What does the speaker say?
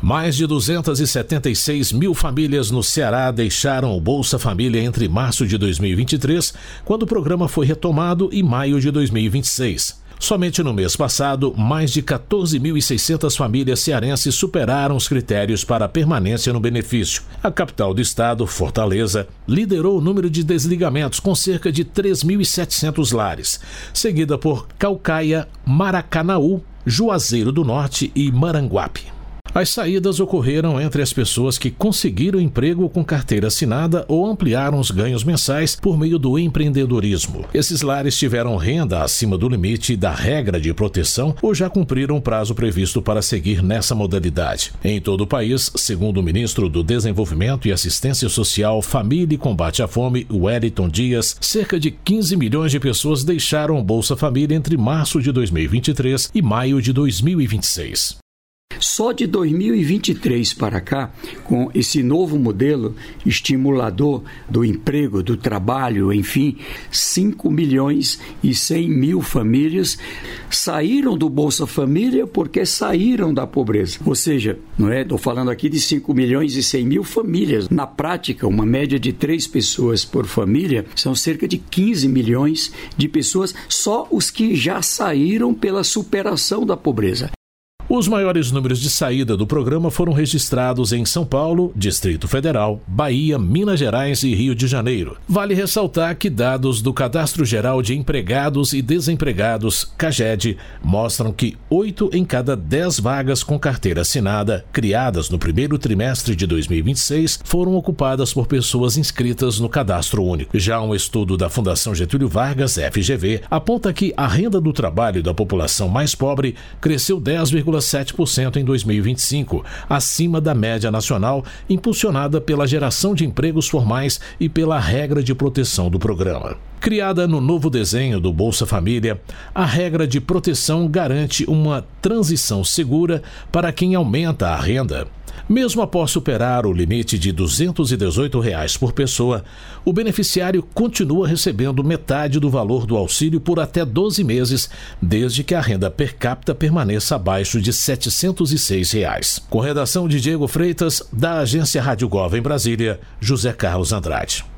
Mais de 276 mil famílias no Ceará deixaram o Bolsa Família entre março de 2023, quando o programa foi retomado, e maio de 2026. Somente no mês passado, mais de 14.600 famílias cearenses superaram os critérios para permanência no benefício. A capital do estado, Fortaleza, liderou o número de desligamentos, com cerca de 3.700 lares, seguida por Caucaia, Maracanaú, Juazeiro do Norte e Maranguape. As saídas ocorreram entre as pessoas que conseguiram emprego com carteira assinada ou ampliaram os ganhos mensais por meio do empreendedorismo. Esses lares tiveram renda acima do limite da regra de proteção ou já cumpriram o prazo previsto para seguir nessa modalidade. Em todo o país, segundo o ministro do Desenvolvimento e Assistência Social, Família e Combate à Fome, Wellington Dias, cerca de 15 milhões de pessoas deixaram o Bolsa Família entre março de 2023 e maio de 2026. Só de 2023 para cá, com esse novo modelo estimulador do emprego, do trabalho, enfim, 5 milhões e 100 mil famílias saíram do Bolsa Família porque saíram da pobreza. Ou seja, não é? Estou falando aqui de 5 milhões e 100 mil famílias. Na prática, uma média de 3 pessoas por família, são cerca de 15 milhões de pessoas, só os que já saíram pela superação da pobreza. Os maiores números de saída do programa foram registrados em São Paulo, Distrito Federal, Bahia, Minas Gerais e Rio de Janeiro. Vale ressaltar que dados do Cadastro Geral de Empregados e Desempregados, CAGED, mostram que 8 em cada 10 vagas com carteira assinada, criadas no primeiro trimestre de 2026, foram ocupadas por pessoas inscritas no Cadastro Único. Já um estudo da Fundação Getúlio Vargas, FGV, aponta que a renda do trabalho da população mais pobre cresceu 10,7% em 2025, acima da média nacional, impulsionada pela geração de empregos formais e pela regra de proteção do programa. Criada no novo desenho do Bolsa Família, a regra de proteção garante uma transição segura para quem aumenta a renda. Mesmo após superar o limite de R$ 218 por pessoa, o beneficiário continua recebendo metade do valor do auxílio por até 12 meses, desde que a renda per capita permaneça abaixo de R$ 706. Com redação de Diego Freitas, da agência Rádio Gov em Brasília, José Carlos Andrade.